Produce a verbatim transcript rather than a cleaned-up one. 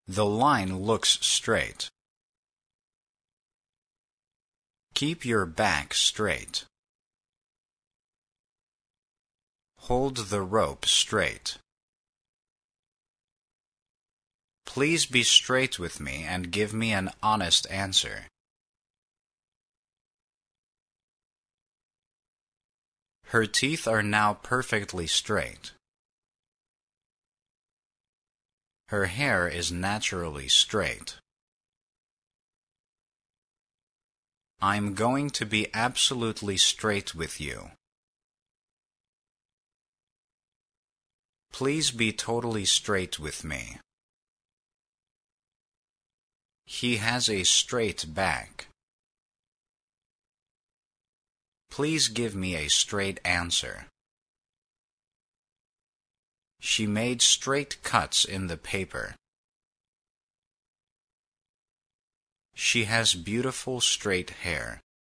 The line looks straight. Keep your back straight. Hold the rope straight. Please be straight with me and give me an honest answer. Her teeth are now perfectly straight. Her hair is naturally straight. I'm going to be absolutely straight with you. Please be totally straight with me. He has a straight back. Please give me a straight answer. She made straight cuts in the paper. She has beautiful straight hair.